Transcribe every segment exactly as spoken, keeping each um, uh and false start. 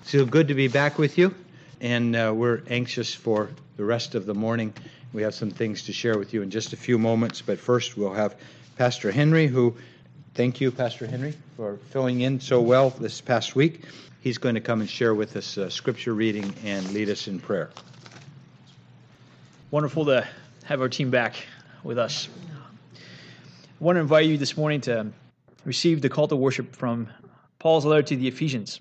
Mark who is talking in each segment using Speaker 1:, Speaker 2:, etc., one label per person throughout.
Speaker 1: So good to be back with you, and uh, we're anxious for the rest of the morning. We have some things to share with you in just a few moments, but first we'll have Pastor Henry, who, thank you, Pastor Henry, for filling in so well this past week. He's going to come and share with us uh, scripture reading and lead us in prayer.
Speaker 2: Wonderful to have our team back with us. I want to invite you this morning to receive the call to worship from Paul's letter to the Ephesians.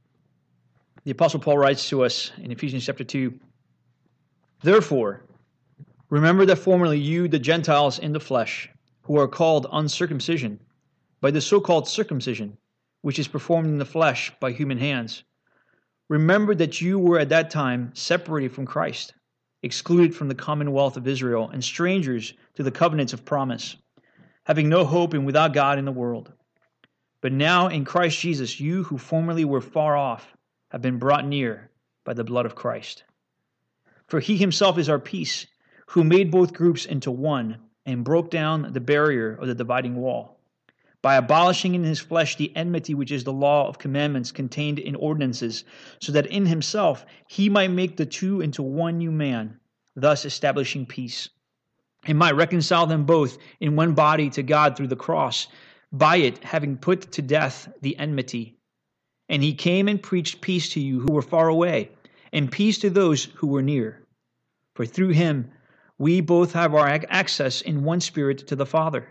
Speaker 2: The Apostle Paul writes to us in Ephesians chapter two, "Therefore, remember that formerly you, the Gentiles in the flesh, who are called uncircumcision, by the so-called circumcision, which is performed in the flesh by human hands, remember that you were at that time separated from Christ, excluded from the commonwealth of Israel, and strangers to the covenants of promise, having no hope and without God in the world. But now in Christ Jesus, you who formerly were far off have been brought near by the blood of Christ. For he himself is our peace, who made both groups into one and broke down the barrier of the dividing wall, by abolishing in his flesh the enmity which is the law of commandments contained in ordinances, so that in himself he might make the two into one new man, thus establishing peace, and might reconcile them both in one body to God through the cross, by it having put to death the enmity. And he came and preached peace to you who were far away, and peace to those who were near. For through him we both have our access in one Spirit to the Father.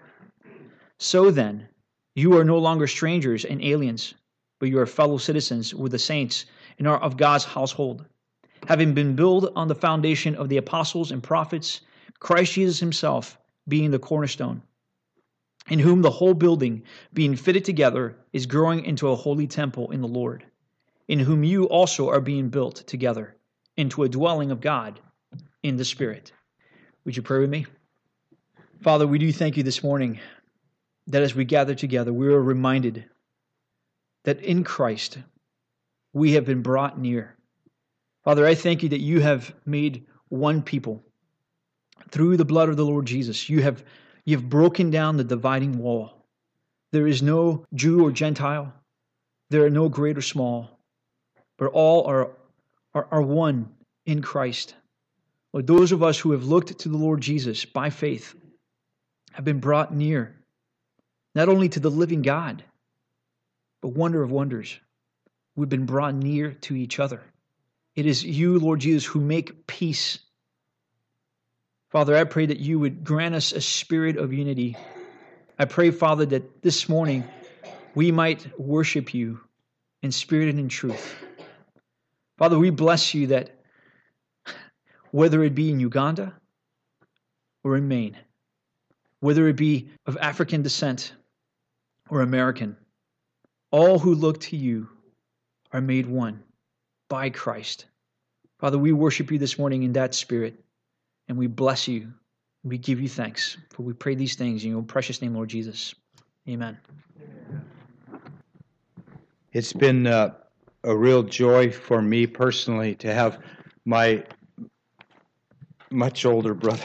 Speaker 2: So then, you are no longer strangers and aliens, but you are fellow citizens with the saints and are of God's household, having been built on the foundation of the apostles and prophets, Christ Jesus himself being the cornerstone, in whom the whole building, being fitted together, is growing into a holy temple in the Lord, in whom you also are being built together into a dwelling of God in the Spirit." Would you pray with me? Father, we do thank you this morning that as we gather together, we are reminded that in Christ we have been brought near. Father, I thank you that you have made one people through the blood of the Lord Jesus. You have You've broken down the dividing wall. There is no Jew or Gentile. There are no great or small, but all are, are, are one in Christ. Lord, those of us who have looked to the Lord Jesus by faith have been brought near, not only to the living God, but wonder of wonders, we've been brought near to each other. It is you, Lord Jesus, who make peace. Father, I pray that you would grant us a spirit of unity. I pray, Father, that this morning we might worship you in spirit and in truth. Father, we bless you that whether it be in Uganda or in Maine, whether it be of African descent or American, all who look to you are made one by Christ. Father, we worship you this morning in that spirit. And we bless you. We give you thanks. For we pray these things in your precious name, Lord Jesus. Amen.
Speaker 1: It's been uh, a real joy for me personally to have my much older brother,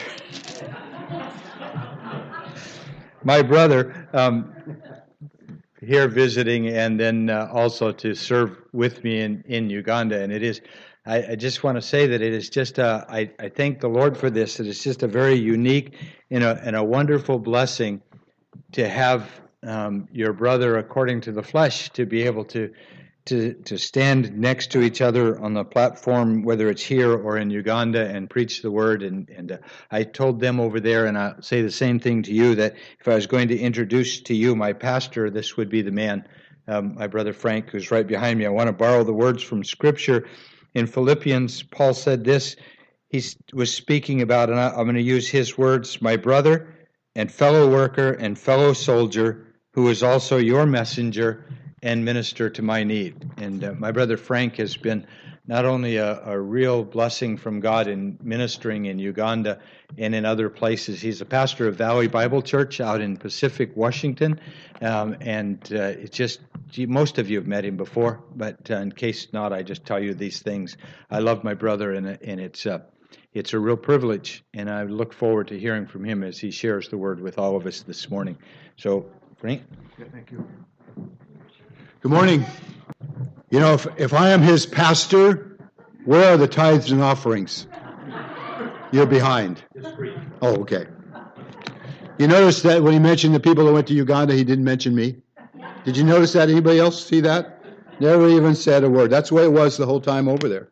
Speaker 1: my brother, um, here visiting, and then uh, also to serve with me in, in Uganda. And it is I, I just want to say that it is just, a, I, I thank the Lord for this, that it's just a very unique and a, and a wonderful blessing to have um, your brother according to the flesh to be able to, to, to stand next to each other on the platform, whether it's here or in Uganda, and preach the word. And, and uh, I told them over there, and I'll say the same thing to you, that if I was going to introduce to you my pastor, this would be the man, um, my brother Frank, who's right behind me. I want to borrow the words from Scripture. In Philippians, Paul said this. He was speaking about, and I'm going to use his words, "My brother and fellow worker and fellow soldier, who is also your messenger and minister to my need." And uh, my brother Frank has been not only a, a real blessing from God in ministering in Uganda and in other places. He's a pastor of Valley Bible Church out in Pacific, Washington, um, and uh, it's just, most of you have met him before, but uh, in case not, I just tell you these things. I love my brother, and, and it's uh, it's a real privilege, and I look forward to hearing from him as he shares the word with all of us this morning. So, Frank?
Speaker 3: Yeah, thank you. Good morning. You know, if, if I am his pastor, where are the tithes and offerings? You're behind. Oh, okay. You notice that when he mentioned the people that went to Uganda, he didn't mention me? Did you notice that? Anybody else see that? Never even said a word. That's the way it was the whole time over there.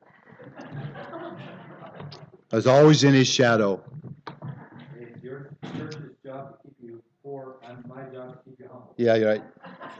Speaker 3: I was always in his shadow.
Speaker 1: It's your church's job to keep you poor, and my job to keep you humble.
Speaker 3: Yeah, you're right.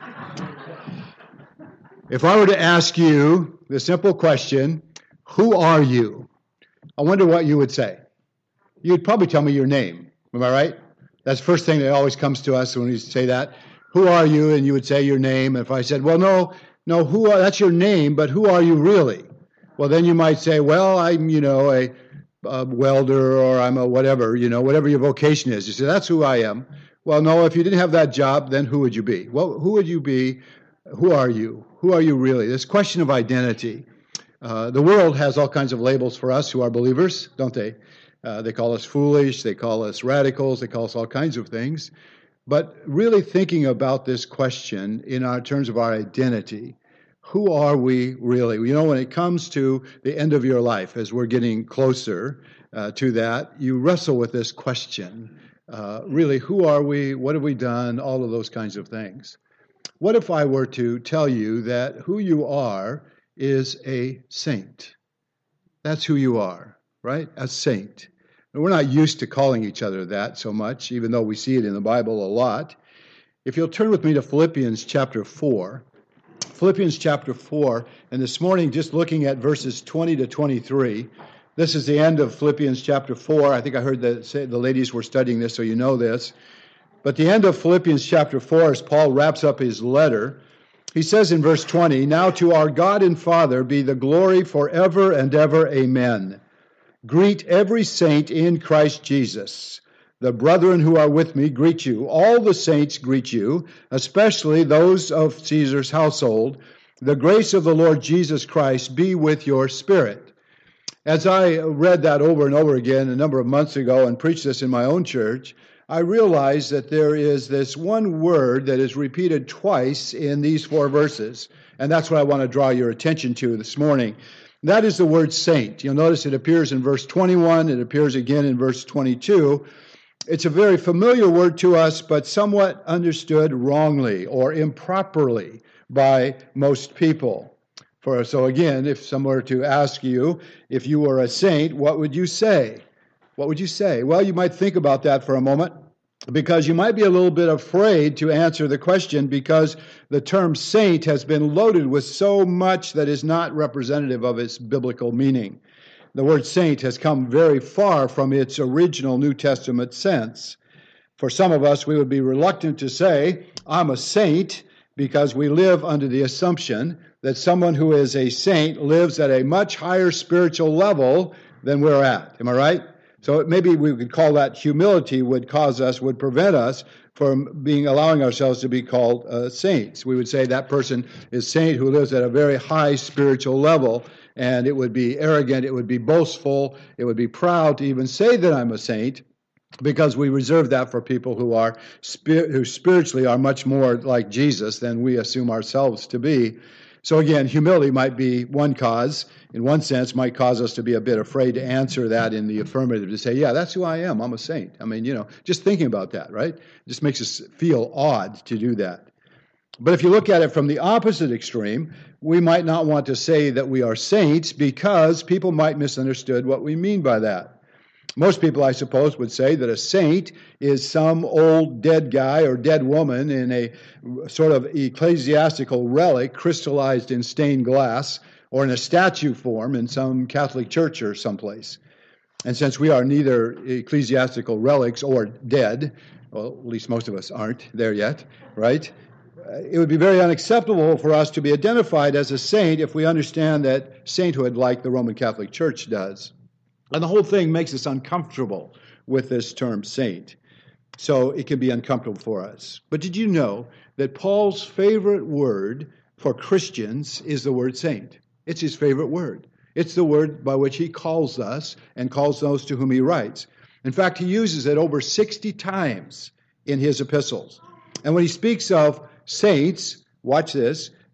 Speaker 3: If I were to ask you the simple question, who are you? I wonder what you would say. You'd probably tell me your name. Am I right? That's the first thing that always comes to us when we say that. Who are you? And you would say your name. And if I said, well, no, no, who are, that's your name, but who are you really? Well, then you might say, well, I'm, you know, a, a welder, or I'm a whatever, you know, whatever your vocation is. You say, that's who I am. Well, no, if you didn't have that job, then who would you be? Well, who would you be? Who are you? Who are you really? This question of identity. Uh, the world has all kinds of labels for us who are believers, don't they? Uh, they call us foolish, they call us radicals, they call us all kinds of things. But really thinking about this question in our terms of our identity, who are we really? You know, when it comes to the end of your life, as we're getting closer uh, to that, you wrestle with this question. Uh, really, who are we? What have we done? All of those kinds of things. What if I were to tell you that who you are is a saint? That's who you are. Right? A saint. And we're not used to calling each other that so much, even though we see it in the Bible a lot. If you'll turn with me to Philippians chapter four. Philippians chapter four, and this morning just looking at verses twenty to twenty-three. This is the end of Philippians chapter four. I think I heard the, say, the ladies were studying this, so you know this. But the end of Philippians chapter four, as Paul wraps up his letter, he says in verse twenty, now to our God and Father be the glory forever and ever. Amen. Greet every saint in Christ Jesus. The brethren who are with me greet you. All the saints greet you, especially those of Caesar's household. The grace of the Lord Jesus Christ be with your spirit. As I read that over and over again a number of months ago and preached this in my own church, I realized that there is this one word that is repeated twice in these four verses, and that's what I want to draw your attention to this morning. That is the word saint. You'll notice it appears in verse twenty-one. It appears again in verse twenty-two. It's a very familiar word to us, but somewhat understood wrongly or improperly by most people. For so again, if someone were to ask you if you were a saint, what would you say? What would you say? Well, you might think about that for a moment, because you might be a little bit afraid to answer the question, because the term saint has been loaded with so much that is not representative of its biblical meaning. The word saint has come very far from its original New Testament sense. For some of us, we would be reluctant to say, I'm a saint, because we live under the assumption that someone who is a saint lives at a much higher spiritual level than we're at. Am I right? So maybe we could call that humility would cause us, would prevent us from being allowing ourselves to be called uh, saints. We would say that person is saint who lives at a very high spiritual level, and it would be arrogant, it would be boastful, it would be proud to even say that I'm a saint, because we reserve that for people who are spir- who spiritually are much more like Jesus than we assume ourselves to be. So again, humility might be one cause, in one sense, might cause us to be a bit afraid to answer that in the affirmative, to say, yeah, that's who I am, I'm a saint. I mean, you know, just thinking about that, right? It just makes us feel odd to do that. But if you look at it from the opposite extreme, we might not want to say that we are saints, because people might misunderstood what we mean by that. Most people, I suppose, would say that a saint is some old dead guy or dead woman in a sort of ecclesiastical relic crystallized in stained glass, or in a statue form in some Catholic church or someplace. And since we are neither ecclesiastical relics or dead, well, at least most of us aren't there yet, right? It would be very unacceptable for us to be identified as a saint if we understand that sainthood like the Roman Catholic Church does. And the whole thing makes us uncomfortable with this term saint. So it can be uncomfortable for us. But did you know that Paul's favorite word for Christians is the word saint? It's his favorite word. It's the word by which he calls us and calls those to whom he writes. In fact, he uses it over sixty times in his epistles. And when he speaks of saints, watch this,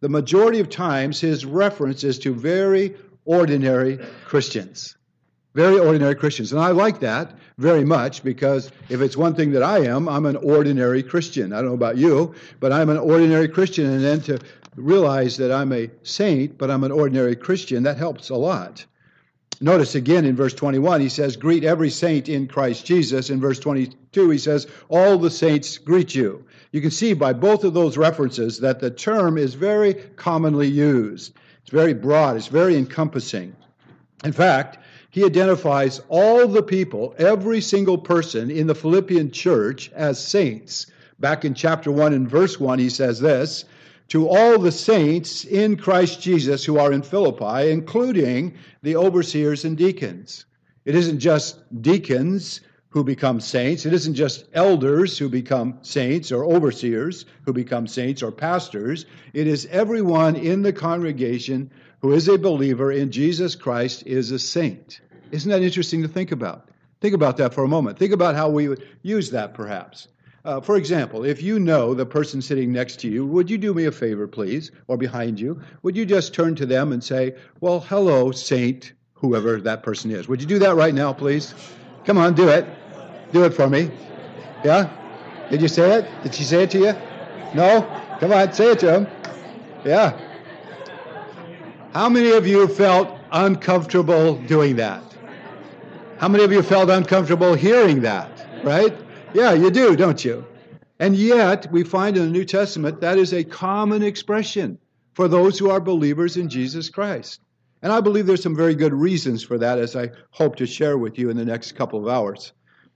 Speaker 3: the majority of times his reference is to very ordinary Christians. Very ordinary Christians. And I like that very much, because if it's one thing that I am, I'm an ordinary Christian. I don't know about you, but I'm an ordinary Christian. And then to realize that I'm a saint, but I'm an ordinary Christian, that helps a lot. Notice again in verse twenty-one, he says, greet every saint in Christ Jesus. In verse twenty-two, he says, all the saints greet you. You can see by both of those references that the term is very commonly used. It's very broad. It's very encompassing. In fact, he identifies all the people, every single person in the Philippian church as saints. Back in chapter one and verse one, he says this, to all the saints in Christ Jesus who are in Philippi, including the overseers and deacons. It isn't just deacons who become saints. It isn't just elders who become saints or overseers who become saints or pastors. It is everyone in the congregation who is a believer in Jesus Christ is a saint. Isn't that interesting to think about? Think about that for a moment. Think about how we would use that perhaps. Uh, for example, if you know the person sitting next to you, would you do me a favor, please, or behind you? Would you just turn to them and say, well, hello, saint, whoever that person is. Would you do that right now, please? Come on, do it. Do it for me. Yeah? Did you say it? Did she say it to you? No? Come on, say it to him. Yeah. How many of you felt uncomfortable doing that? How many of you felt uncomfortable hearing that, right? Yeah, you do, don't you? And yet, we find in the New Testament that is a common expression for those who are believers in Jesus Christ. And I believe there's some very good reasons for that, as I hope to share with you in the next couple of hours.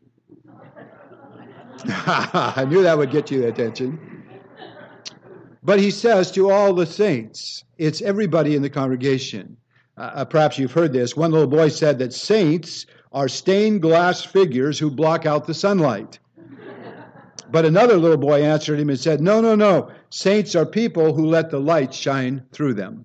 Speaker 3: I knew that would get you attention. But he says to all the saints, it's everybody in the congregation. Uh, perhaps you've heard this. One little boy said that saints are stained glass figures who block out the sunlight. But another little boy answered him and said, no, no, no. Saints are people who let the light shine through them.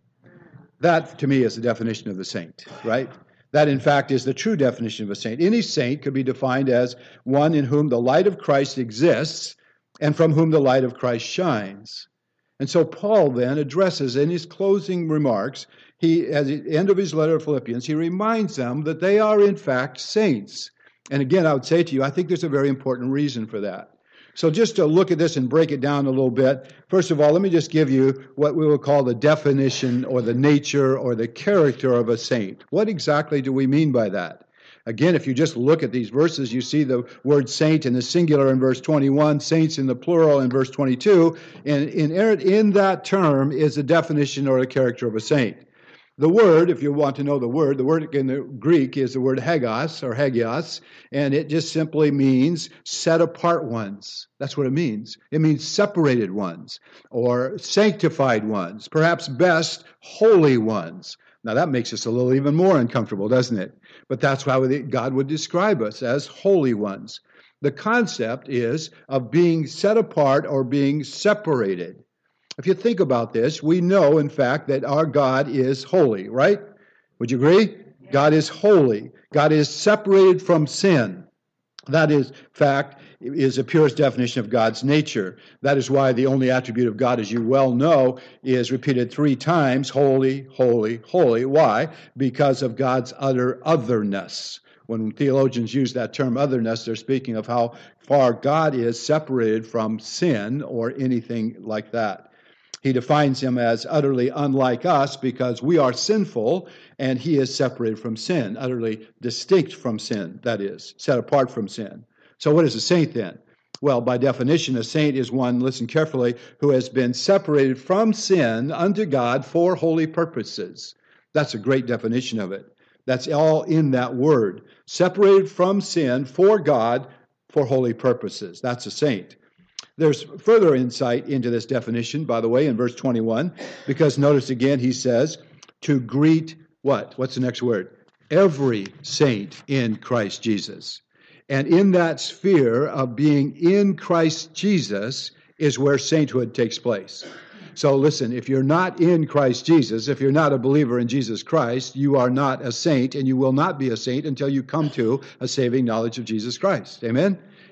Speaker 3: That, to me, is the definition of the saint, right? That, in fact, is the true definition of a saint. Any saint could be defined as one in whom the light of Christ exists and from whom the light of Christ shines. And so Paul then addresses in his closing remarks, he, at the end of his letter to Philippians, he reminds them that they are, in fact, saints. And again, I would say to you, I think there's a very important reason for that. So just to look at this and break it down a little bit, first of all, let me just give you what we will call the definition or the nature or the character of a saint. What exactly do we mean by that? Again, if you just look at these verses, you see the word saint in the singular in verse twenty-one, saints in the plural in verse twenty-two, and inherent in that term is the definition or the character of a saint. The word, if you want to know the word, the word in the Greek is the word hagios or hagios, and it just simply means set apart ones. That's what it means. It means separated ones or sanctified ones, perhaps best holy ones. Now that makes us a little even more uncomfortable, doesn't it? But that's how God would describe us, as holy ones. The concept is of being set apart or being separated. If you think about this, we know, in fact, that our God is holy, right? Would you agree? God is holy. God is separated from sin. That is, fact, is the purest definition of God's nature. That is why the only attribute of God, as you well know, is repeated three times, holy, holy, holy. Why? Because of God's utter otherness. When theologians use that term otherness, they're speaking of how far God is separated from sin or anything like that. He defines him as utterly unlike us because we are sinful and he is separated from sin, utterly distinct from sin, that is, set apart from sin. So what is a saint then? Well, by definition, a saint is one, listen carefully, who has been separated from sin unto God for holy purposes. That's a great definition of it. That's all in that word. Separated from sin for God for holy purposes. That's a saint. There's further insight into this definition, by the way, in verse twenty-one, because notice again he says, to greet what? What's the next word? Every saint in Christ Jesus. And in that sphere of being in Christ Jesus is where sainthood takes place. So listen, if you're not in Christ Jesus, if you're not a believer in Jesus Christ, you are not a saint, and you will not be a saint until you come to a saving knowledge of Jesus Christ. Amen?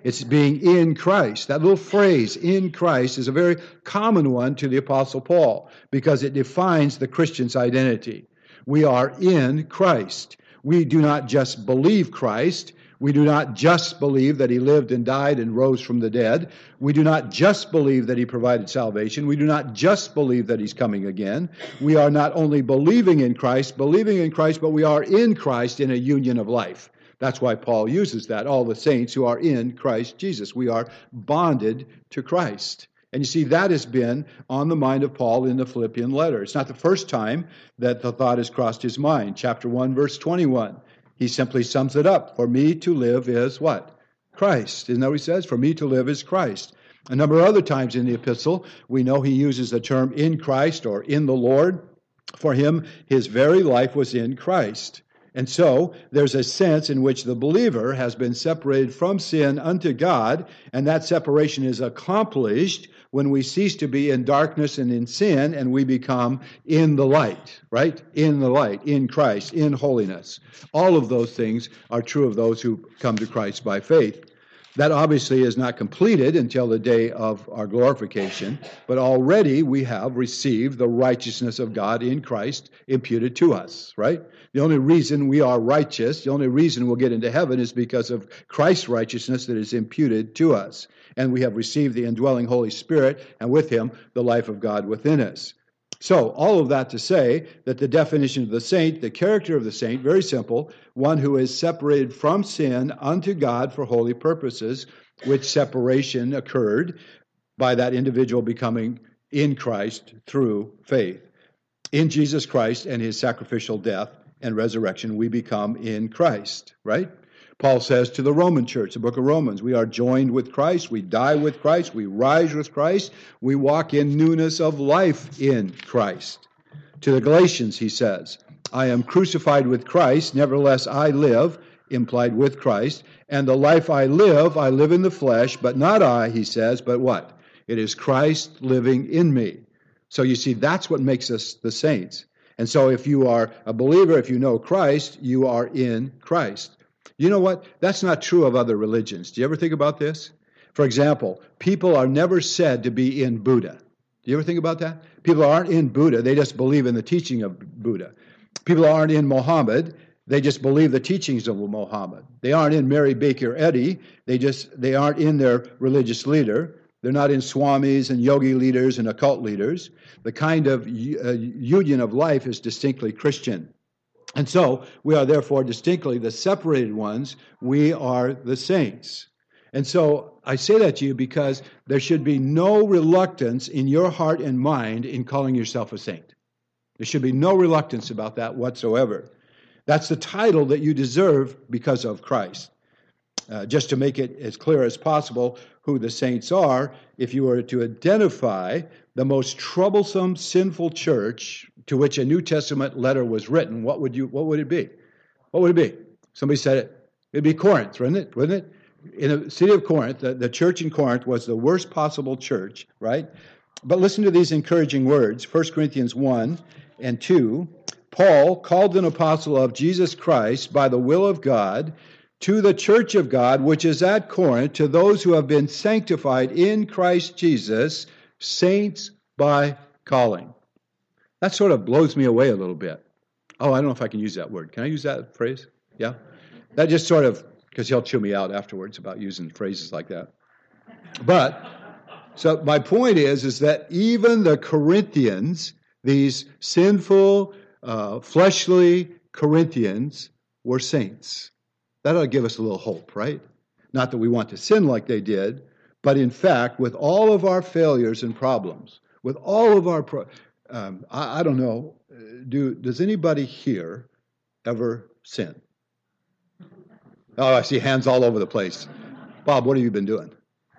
Speaker 3: It's being in Christ. That little phrase, in Christ, is a very common one to the Apostle Paul because it defines the Christian's identity. We are in Christ. We do not just believe Christ. We do not just believe that he lived and died and rose from the dead. We do not just believe that he provided salvation. We do not just believe that he's coming again. We are not only believing in Christ, believing in Christ, but we are in Christ in a union of life. That's why Paul uses that, all the saints who are in Christ Jesus. We are bonded to Christ. And you see, that has been on the mind of Paul in the Philippian letter. It's not the first time that the thought has crossed his mind. Chapter one, verse twenty-one. He simply sums it up. For me to live is what? Christ. Isn't that what he says? For me to live is Christ. A number of other times in the epistle, we know he uses the term in Christ or in the Lord. For him, his very life was in Christ. And so there's a sense in which the believer has been separated from sin unto God, and that separation is accomplished when we cease to be in darkness and in sin, and we become in the light, right? In the light, in Christ, in holiness. All of those things are true of those who come to Christ by faith. That obviously is not completed until the day of our glorification, but already we have received the righteousness of God in Christ imputed to us, right? The only reason we are righteous, the only reason we'll get into heaven is because of Christ's righteousness that is imputed to us. And we have received the indwelling Holy Spirit, and with him, the life of God within us. So, all of that to say that the definition of the saint, the character of the saint, very simple, one who is separated from sin unto God for holy purposes, which separation occurred by that individual becoming in Christ through faith. In Jesus Christ and his sacrificial death and resurrection, we become in Christ, right? Paul says to the Roman church, the book of Romans, we are joined with Christ, we die with Christ, we rise with Christ, we walk in newness of life in Christ. To the Galatians, he says, I am crucified with Christ, nevertheless I live, implied with Christ, and the life I live, I live in the flesh, but not I, he says, but what? It is Christ living in me. So you see, that's what makes us the saints. And so if you are a believer, if you know Christ, you are in Christ. You know what? That's not true of other religions. Do you ever think about this? For example, people are never said to be in Buddha. Do you ever think about that? People aren't in Buddha. They just believe in the teaching of Buddha. People aren't in Mohammed. They just believe the teachings of Mohammed. They aren't in Mary Baker Eddy. They just they aren't in their religious leader. They're not in swamis and yogi leaders and occult leaders. The kind of uh, union of life is distinctly Christian. And so we are therefore distinctly the separated ones. We are the saints. And so I say that to you because there should be no reluctance in your heart and mind in calling yourself a saint. There should be no reluctance about that whatsoever. That's the title that you deserve because of Christ. Uh, just to make it as clear as possible who the saints are, if you were to identify the most troublesome, sinful church to which a New Testament letter was written, what would you? What would it be? What would it be? Somebody said it. It'd be Corinth, wouldn't it? Wouldn't it? In the city of Corinth, the, the church in Corinth was the worst possible church, right? But listen to these encouraging words. First Corinthians one and two. Paul, called an apostle of Jesus Christ by the will of God, to the church of God, which is at Corinth, to those who have been sanctified in Christ Jesus, saints by calling. That sort of blows me away a little bit. Oh, I don't know if I can use that word. Can I use that phrase? Yeah? That just sort of, because he'll chew me out afterwards about using phrases like that. But, so my point is, is that even the Corinthians, these sinful, uh, fleshly Corinthians, were saints. That ought to give us a little hope, right? Not that we want to sin like they did, but in fact, with all of our failures and problems, with all of our, pro- um, I, I don't know, do does anybody here ever sin? Oh, I see hands all over the place. Bob, what have you been doing?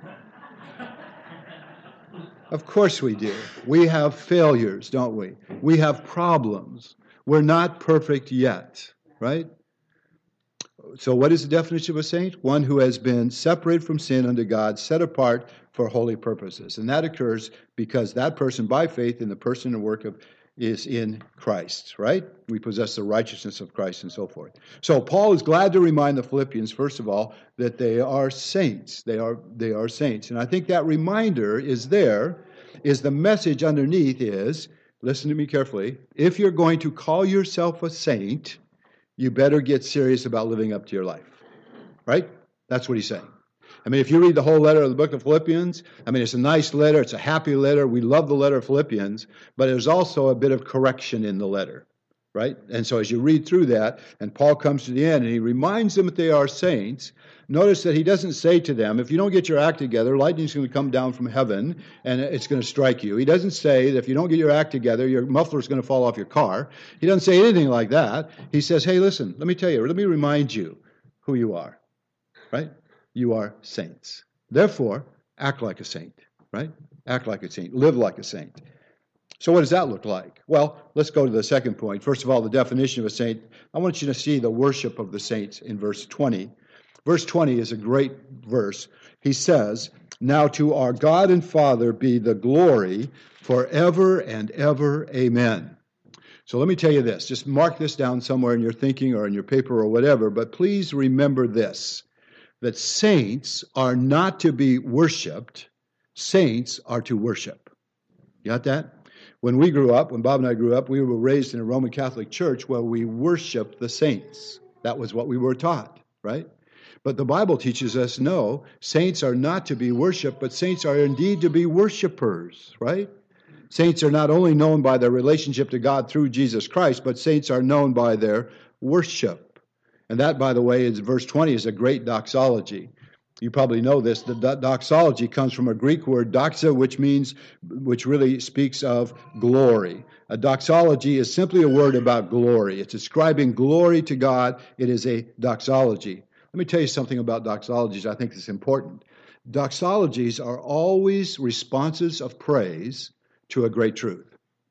Speaker 3: Of course we do. We have failures, don't we? We have problems. We're not perfect yet, right? So what is the definition of a saint? One who has been separated from sin unto God, set apart for holy purposes. And that occurs because that person, by faith in the person and work of is in Christ, right? We possess the righteousness of Christ and so forth. So Paul is glad to remind the Philippians, first of all, that they are saints. They are, they are saints. And I think that reminder is there, is the message underneath is, listen to me carefully, if you're going to call yourself a saint, you better get serious about living up to your life, right? That's what he's saying. I mean, if you read the whole letter of the book of Philippians, I mean, it's a nice letter. It's a happy letter. We love the letter of Philippians, but there's also a bit of correction in the letter, right? And so as you read through that, and Paul comes to the end, and he reminds them that they are saints, notice that he doesn't say to them, if you don't get your act together, lightning's going to come down from heaven, and it's going to strike you. He doesn't say that if you don't get your act together, your muffler's going to fall off your car. He doesn't say anything like that. He says, hey, listen, let me tell you, let me remind you who you are, right? You are saints. Therefore, act like a saint, right? Act like a saint. Live like a saint. So what does that look like? Well, let's go to the second point. First of all, the definition of a saint. I want you to see the worship of the saints in verse twenty. Verse twenty is a great verse. He says, now to our God and Father be the glory forever and ever. Amen. So let me tell you this. Just mark this down somewhere in your thinking or in your paper or whatever, but please remember this, that saints are not to be worshiped. Saints are to worship. You got that? When we grew up, when Bob and I grew up, we were raised in a Roman Catholic church where we worshiped the saints. That was what we were taught, right? But the Bible teaches us, no, saints are not to be worshiped, but saints are indeed to be worshipers, right? Saints are not only known by their relationship to God through Jesus Christ, but saints are known by their worship. And that, by the way, is verse twenty, is a great doxology. You probably know this. The doxology comes from a Greek word, doxa, which means, which really speaks of glory. A doxology is simply a word about glory. It's ascribing glory to God. It is a doxology. Let me tell you something about doxologies. I think it's important. Doxologies are always responses of praise to a great truth.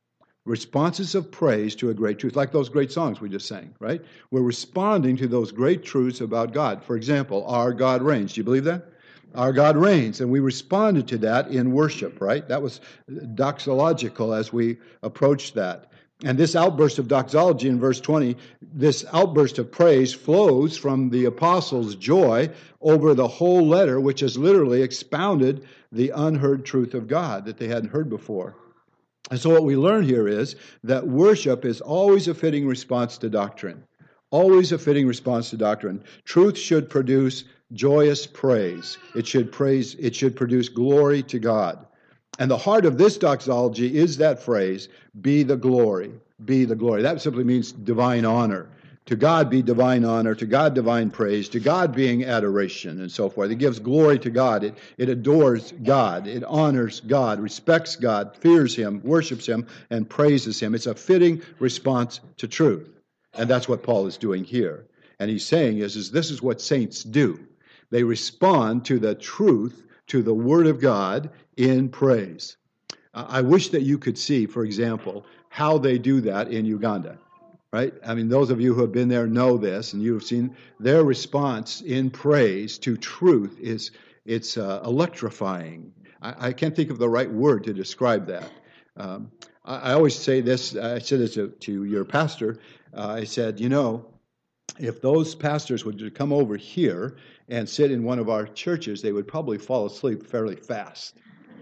Speaker 3: Responses of praise to a great truth, like those great songs we just sang, right? We're responding to those great truths about God. For example, our God reigns. Do you believe that? Our God reigns, and we responded to that in worship, right? That was doxological as we approached that. And this outburst of doxology in verse twenty, this outburst of praise flows from the apostles' joy over the whole letter, which has literally expounded the unheard truth of God that they hadn't heard before. And so what we learn here is that worship is always a fitting response to doctrine. Always a fitting response to doctrine. Truth should produce joyous praise. It should praise, it should produce glory to God. And the heart of this doxology is that phrase, be the glory, be the glory. That simply means divine honor. To God be divine honor, to God divine praise, to God being adoration and so forth. It gives glory to God. It, it adores God. It honors God, respects God, fears Him, worships Him, and praises Him. It's a fitting response to truth. And that's what Paul is doing here. And he's saying is, is this is what saints do. They respond to the truth, to the Word of God in praise. I wish that you could see, for example, how they do that in Uganda. Right? I mean, those of you who have been there know this, and you have seen their response in praise to truth is it's uh, electrifying. I, I can't think of the right word to describe that. Um, I, I always say this. I said this to, to your pastor. Uh, I said, you know, if those pastors would come over here and sit in one of our churches, they would probably fall asleep fairly fast.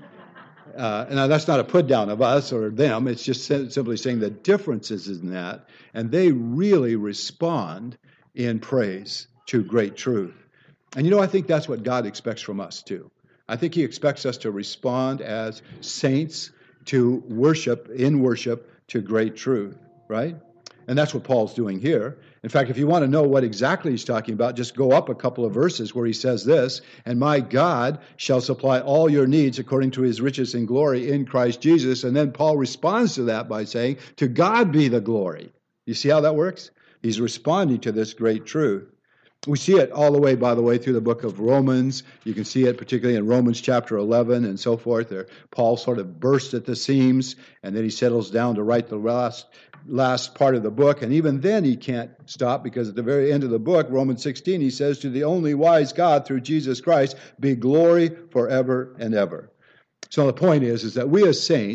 Speaker 3: Uh, and that's not a put down of us or them. It's just simply saying the differences in that. And they really respond in praise to great truth. And you know, I think that's what God expects from us too. I think He expects us to respond as saints to worship, in worship, to great truth, right? And that's what Paul's doing here. In fact, if you want to know what exactly he's talking about, just go up a couple of verses where he says this, and my God shall supply all your needs according to His riches and glory in Christ Jesus. And then Paul responds to that by saying, to God be the glory. You see how that works? He's responding to this great truth. We see it all the way, by the way, through the book of Romans. You can see it particularly in Romans chapter eleven and so forth. There, Paul sort of bursts at the seams, and then he settles down to write the last, last part of the book. And even then he can't stop, because at the very end of the book, Romans sixteen, he says, to the only wise God through Jesus Christ be glory forever and ever. So the point is, is that we as saints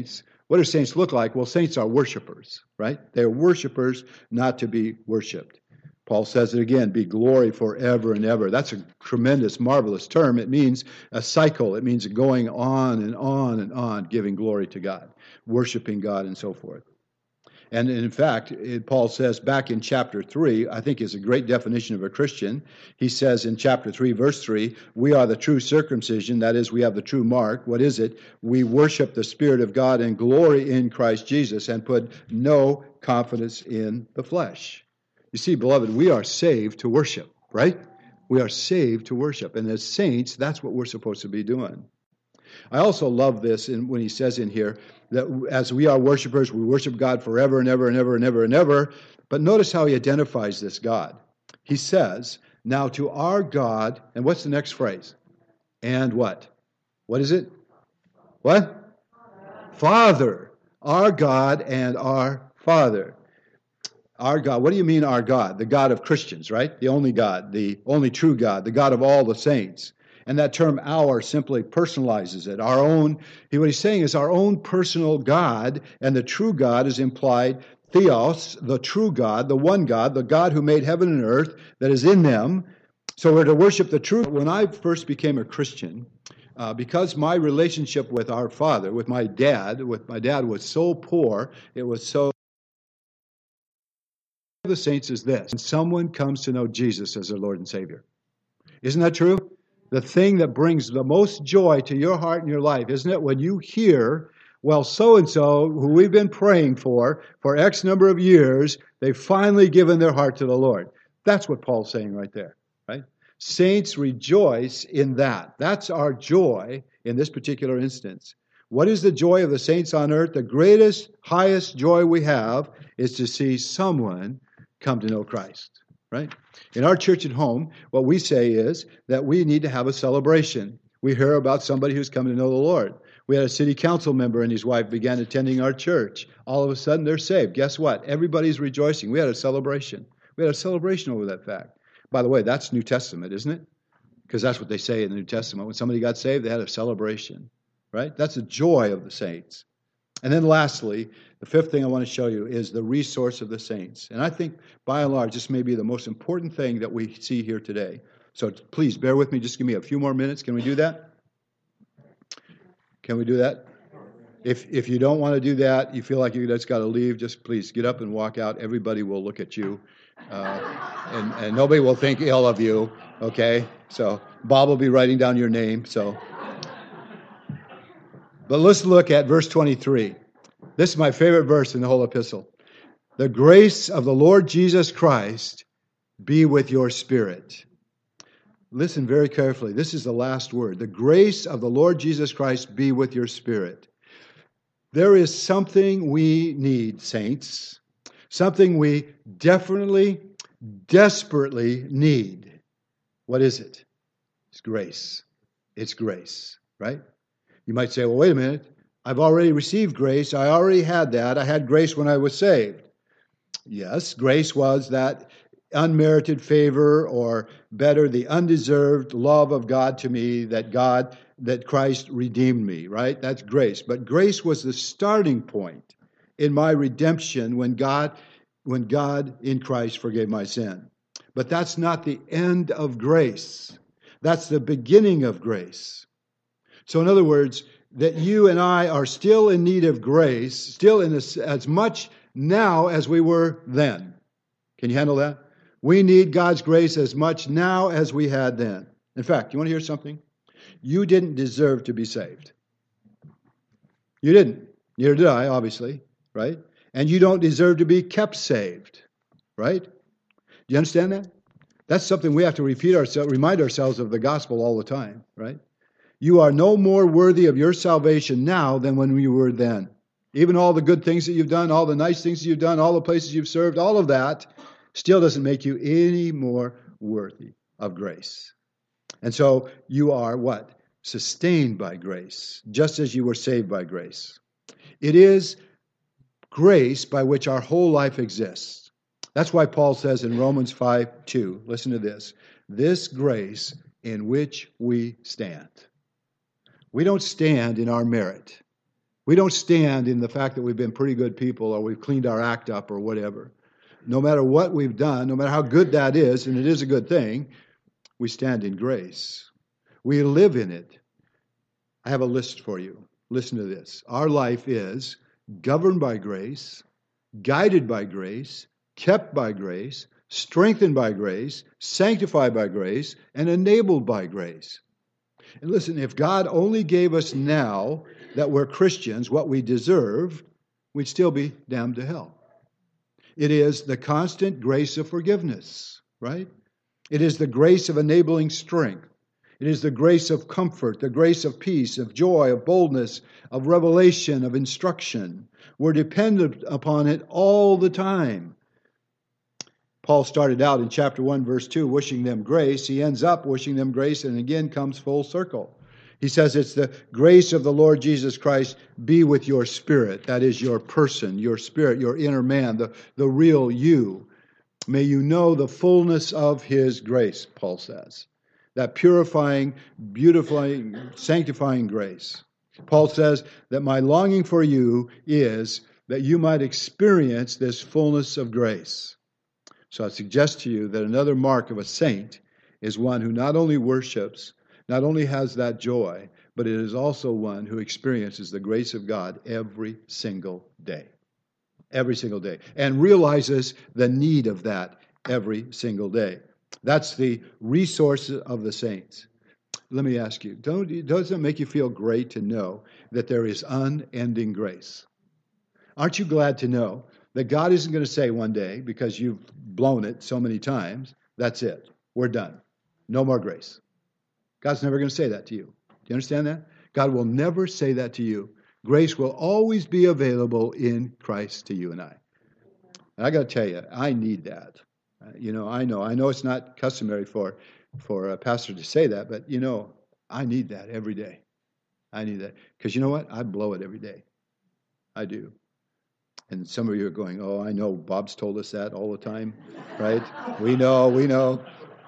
Speaker 3: What do saints look like? Well, saints are worshipers, right? They're worshipers, not to be worshipped. Paul says it again, be glory forever and ever. That's a tremendous, marvelous term. It means a cycle. It means going on and on and on, giving glory to God, worshiping God, and so forth. And in fact, it, Paul says back in chapter three, I think is a great definition of a Christian. He says in chapter three, verse three, we are the true circumcision, that is, we have the true mark. What is it? We worship the Spirit of God and glory in Christ Jesus and put no confidence in the flesh. You see, beloved, we are saved to worship, right? We are saved to worship. And as saints, that's what we're supposed to be doing. I also love this in, when he says in here that as we are worshipers, we worship God forever and ever and ever and ever and ever. But notice how he identifies this God. He says, now to our God, and what's the next phrase? And what? What is it? What? Father. Our God and our Father. Our God. What do you mean our God? The God of Christians, right? The only God, the only true God, the God of all the saints. And that term our simply personalizes it. Our own, what he's saying is our own personal God, and the true God is implied theos, the true God, the one God, the God who made heaven and earth that is in them. So we're to worship the true. When I first became a Christian, uh, because my relationship with our Father, with my dad, with my dad was so poor, it was so the saints is this. When someone comes to know Jesus as their Lord and Savior. Isn't that true? The thing that brings the most joy to your heart and your life, isn't it? When you hear, well, so-and-so, who we've been praying for, for X number of years, they've finally given their heart to the Lord. That's what Paul's saying right there, right? Saints rejoice in that. That's our joy in this particular instance. What is the joy of the saints on earth? The greatest, highest joy we have is to see someone come to know Christ, right? In our church at home, what we say is that we need to have a celebration. We hear about somebody who's come to know the Lord. We had a city council member and his wife began attending our church. All of a sudden, they're saved. Guess what? Everybody's rejoicing. We had a celebration. We had a celebration over that fact. By the way, that's New Testament, isn't it? Because that's what they say in the New Testament. When somebody got saved, they had a celebration, right? That's the joy of the saints. And then lastly, the fifth thing I want to show you is the resource of the saints. And I think, by and large, this may be the most important thing that we see here today. So please, bear with me. Just give me a few more minutes. Can we do that? Can we do that? If if you don't want to do that, you feel like you just got to leave, just please get up and walk out. Everybody will look at you, uh, and, and nobody will think ill of you, okay? So Bob will be writing down your name, so... But let's look at verse twenty-three. This is my favorite verse in the whole epistle. The grace of the Lord Jesus Christ be with your spirit. Listen very carefully. This is the last word. The grace of the Lord Jesus Christ be with your spirit. There is something we need, saints. Something we definitely, desperately need. What is it? It's grace. It's grace, right? You might say, well, wait a minute. I've already received grace. I already had that. I had grace when I was saved. Yes, grace was that unmerited favor, or better, the undeserved love of God to me, that God, that Christ redeemed me, right? That's grace. But grace was the starting point in my redemption when God, when God in Christ forgave my sin. But that's not the end of grace. That's the beginning of grace. So in other words, that you and I are still in need of grace, still in this, as much now as we were then. Can you handle that? We need God's grace as much now as we had then. In fact, you want to hear something? You didn't deserve to be saved. You didn't. Neither did I, obviously, right? And you don't deserve to be kept saved, right? Do you understand that? That's something we have to repeat ourselves, remind ourselves of the gospel all the time, right? You are no more worthy of your salvation now than when you were then. Even all the good things that you've done, all the nice things that you've done, all the places you've served, all of that still doesn't make you any more worthy of grace. And so you are what? Sustained by grace, just as you were saved by grace. It is grace by which our whole life exists. That's why Paul says in Romans five two, listen to this, this grace in which we stand. We don't stand in our merit. We don't stand in the fact that we've been pretty good people or we've cleaned our act up or whatever. No matter what we've done, no matter how good that is, and it is a good thing, we stand in grace. We live in it. I have a list for you. Listen to this. Our life is governed by grace, guided by grace, kept by grace, strengthened by grace, sanctified by grace, and enabled by grace. And listen, if God only gave us now that we're Christians what we deserve, we'd still be damned to hell. It is the constant grace of forgiveness, right? It is the grace of enabling strength. It is the grace of comfort, the grace of peace, of joy, of boldness, of revelation, of instruction. We're dependent upon it all the time. Paul started out in chapter one, verse two, wishing them grace. He ends up wishing them grace and again comes full circle. He says it's the grace of the Lord Jesus Christ be with your spirit. That is your person, your spirit, your inner man, the, the real you. May you know the fullness of His grace, Paul says. That purifying, beautifying, sanctifying grace. Paul says that my longing for you is that you might experience this fullness of grace. So I suggest to you that another mark of a saint is one who not only worships, not only has that joy, but it is also one who experiences the grace of God every single day. Every single day. And realizes the need of that every single day. That's the resource of the saints. Let me ask you, don't, doesn't it make you feel great to know that there is unending grace? Aren't you glad to know that God isn't going to say one day, because you've blown it so many times, that's it, we're done, no more grace. God's never going to say that to you. Do you understand that? God will never say that to you. Grace will always be available in Christ to you and I. And I got to tell you, I need that. Uh, you know, I know, I know it's not customary for, for a pastor to say that, but you know, I need that every day. I need that. Because you know what? I blow it every day. I do. And some of you are going, oh, I know, Bob's told us that all the time, right? We know, we know.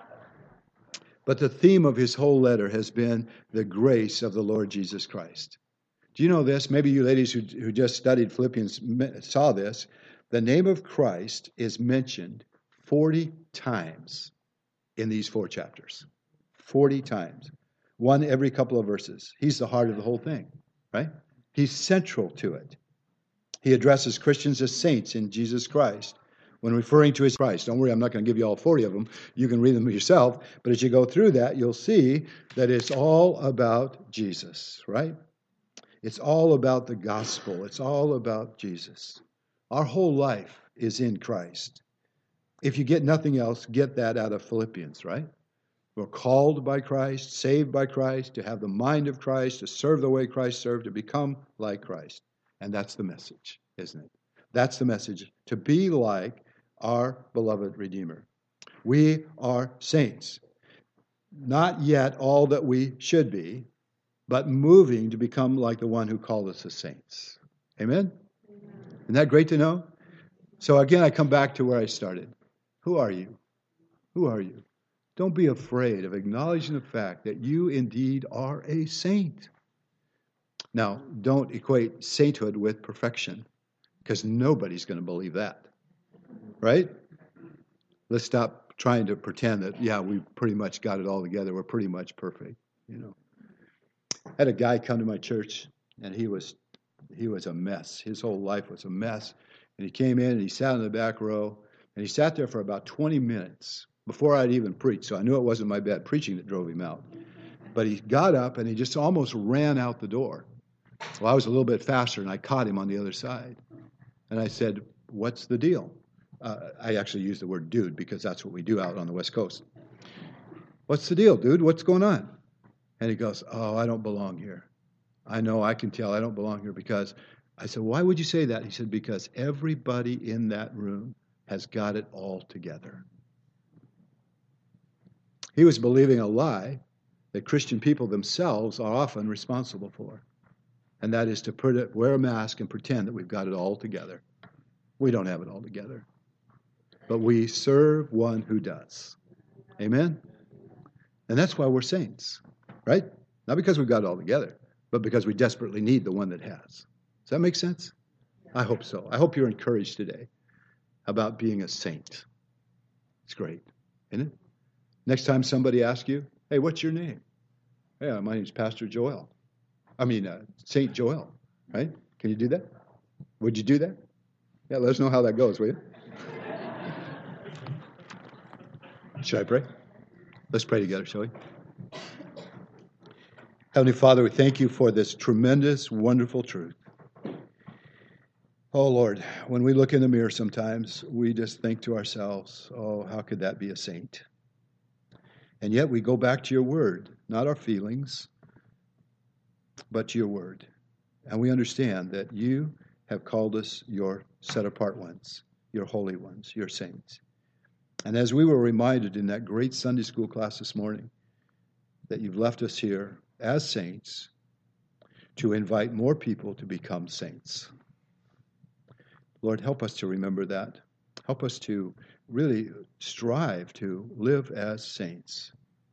Speaker 3: But the theme of his whole letter has been the grace of the Lord Jesus Christ. Do you know this? Maybe you ladies who, who just studied Philippians saw this. The name of Christ is mentioned forty times in these four chapters. forty times. One every couple of verses. He's the heart of the whole thing, right? He's central to it. He addresses Christians as saints in Jesus Christ when referring to his Christ. Don't worry, I'm not going to give you all forty of them. You can read them yourself. But as you go through that, you'll see that it's all about Jesus, right? It's all about the gospel. It's all about Jesus. Our whole life is in Christ. If you get nothing else, get that out of Philippians, right? We're called by Christ, saved by Christ, to have the mind of Christ, to serve the way Christ served, to become like Christ. And that's the message, isn't it? That's the message, to be like our beloved Redeemer. We are saints. Not yet all that we should be, but moving to become like the one who called us as saints. Amen? Isn't that great to know? So again, I come back to where I started. Who are you? Who are you? Don't be afraid of acknowledging the fact that you indeed are a saint. Now, don't equate sainthood with perfection, because nobody's going to believe that, right? Let's stop trying to pretend that, yeah, we've pretty much got it all together. We're pretty much perfect, you know. I had a guy come to my church, and he was he was a mess. His whole life was a mess. And he came in, and he sat in the back row, and he sat there for about twenty minutes before I'd even preached. So I knew it wasn't my bad preaching that drove him out. But he got up, and he just almost ran out the door. Well, I was a little bit faster, and I caught him on the other side. And I said, what's the deal? Uh, I actually used the word dude because that's what we do out on the West Coast. What's the deal, dude? What's going on? And he goes, oh, I don't belong here. I know, I can tell I don't belong here because, I said, why would you say that? He said, because everybody in that room has got it all together. He was believing a lie that Christian people themselves are often responsible for. And that is to put it, wear a mask and pretend that we've got it all together. We don't have it all together. But we serve one who does. Amen? And that's why we're saints, right? Not because we've got it all together, but because we desperately need the one that has. Does that make sense? I hope so. I hope you're encouraged today about being a saint. It's great, isn't it? Next time somebody asks you, hey, what's your name? Yeah, my name's Pastor Joel. I mean, uh, Saint Joel, right? Can you do that? Would you do that? Yeah, let us know how that goes, will you? Should I pray? Let's pray together, shall we? Heavenly Father, we thank you for this tremendous, wonderful truth. Oh, Lord, when we look in the mirror sometimes, we just think to ourselves, oh, how could that be a saint? And yet we go back to your word, not our feelings, but to your word. And we understand that you have called us your set-apart ones, your holy ones, your saints. And as we were reminded in that great Sunday school class this morning, that you've left us here as saints to invite more people to become saints. Lord, help us to remember that. Help us to really strive to live as saints,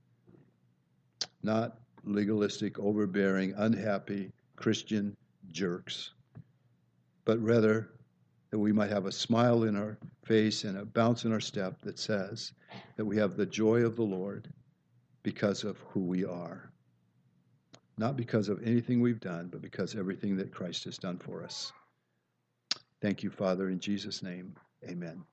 Speaker 3: not legalistic, overbearing, unhappy Christian jerks, but rather that we might have a smile in our face and a bounce in our step that says that we have the joy of the Lord because of who we are. Not because of anything we've done, but because of everything that Christ has done for us. Thank you, Father, in Jesus' name. Amen.